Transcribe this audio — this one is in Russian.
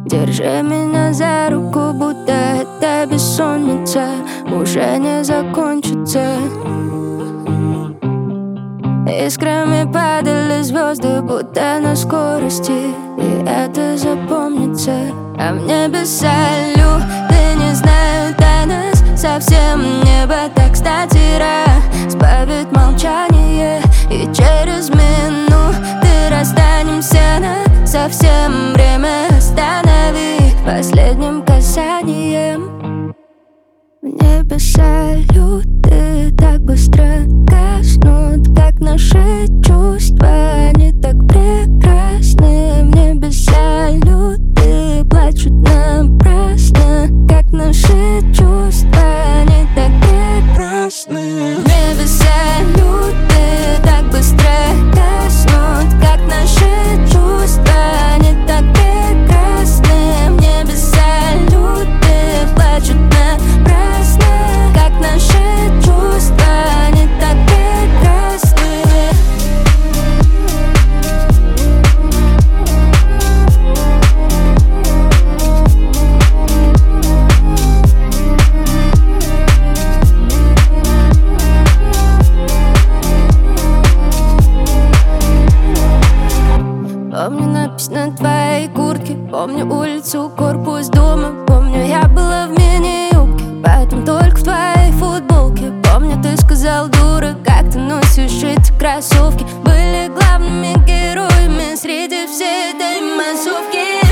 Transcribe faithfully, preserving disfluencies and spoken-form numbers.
Держи меня за руку, будто эта бессонница уже не закончится. Искрами падали звезды, будто на скорости, и это запомнится. А в небе салюты, не знаю, танец совсем небо так кстати разбавит молчание. И через минуты расстанемся на совсем. Время останови последним касанием. В небе салюты так быстро гаснут, как наши чувства, они так прекрасны. В небе салюты плачут напрасно, как наши чувства, они так прекрасны. В небе салюты так быстро гаснут, как наши чувства, они так прекрасны. В небе салюты плачут напрасно, как наши чувства, они так прекрасны. Помню напись на твоей куртке, помню улицу, корпус дома. Помню, я была в мини-юбке, поэтому только в твоей футболке. Помню, ты сказал, дура, как ты носишь эти кроссовки. Были главными героями среди всей этой массовки.